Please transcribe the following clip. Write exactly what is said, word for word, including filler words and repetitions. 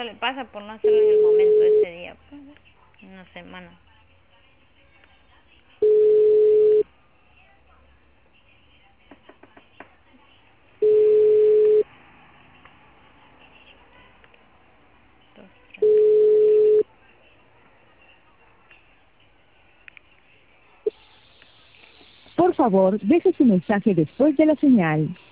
eso le pasa por no hacerlo en el momento ese día. Pues, una semana. Por favor, deje su mensaje después de la señal.